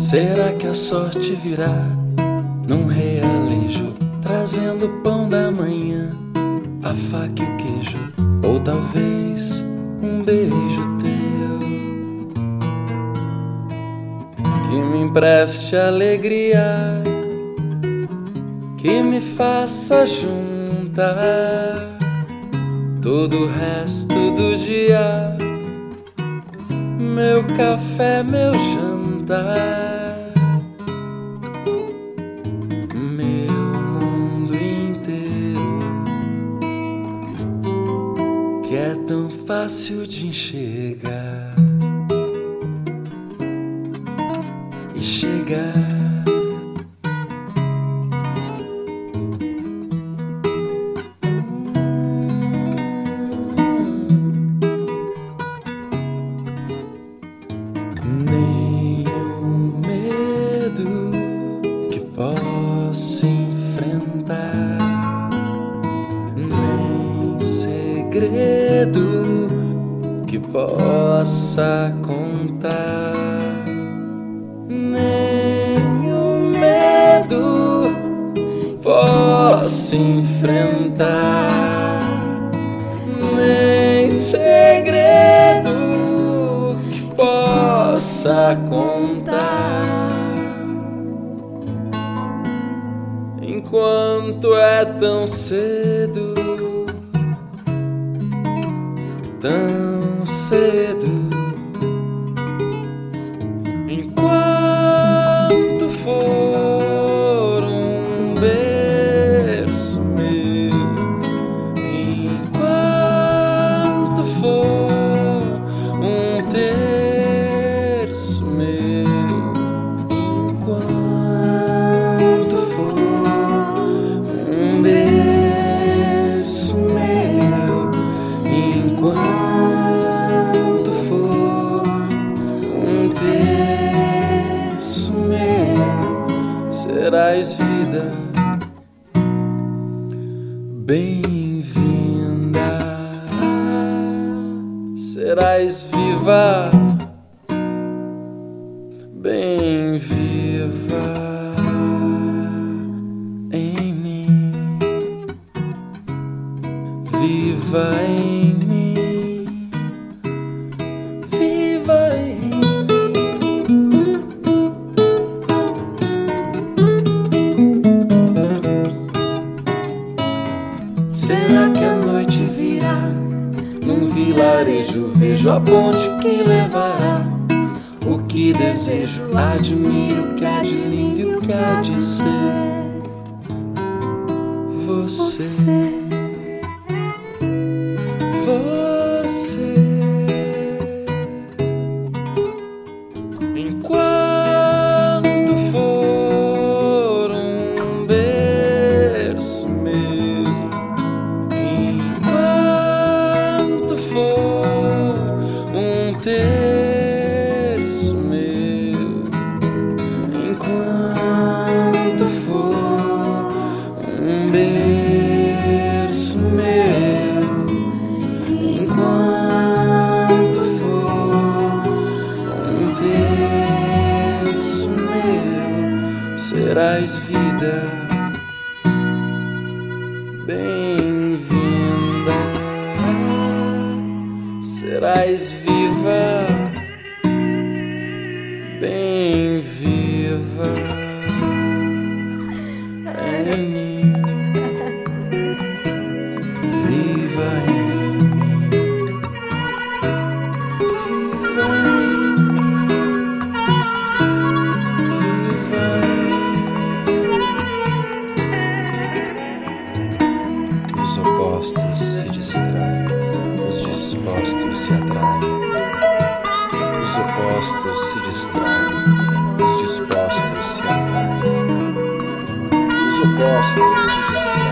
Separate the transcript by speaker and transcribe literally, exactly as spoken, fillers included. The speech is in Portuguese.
Speaker 1: Será que a sorte virá num realejo, trazendo o pão da manhã, a faca e o queijo, ou talvez um beijo teu que me empreste alegria, que me faça juntar todo o resto do dia, meu café, meu jantar, meu mundo inteiro, que é tão fácil de enxergar e chegar. Nenhum medo que possa enfrentar, nem segredo que possa contar, nenhum medo possa enfrentar, nem segredo possa contar, enquanto é tão cedo, tão cedo, enquanto for um berço meu, enquanto for um terço meu, enquanto for um berço meu, enquanto for um terço meu, serás vida bem-vinda, serás viva, bem viva em mim, viva em mim, viva em mim. Será que a noite virá num vilarejo? Vejo a ponte que levará o que desejo, admiro o que há de lindo e o que há de ser. Você, você, enquanto for um berço meu, enquanto for um terço meu, enquanto for um berço meu, enquanto for um terço meu, serás vida bem-vinda, serás viva, bem viva em mim, viva em mim, viva em mim, viva em mim. Os opostos se distraem, os dispostos se atraem. Os opostos se distraem, os dispostos se atraem. Os opostos se distraem.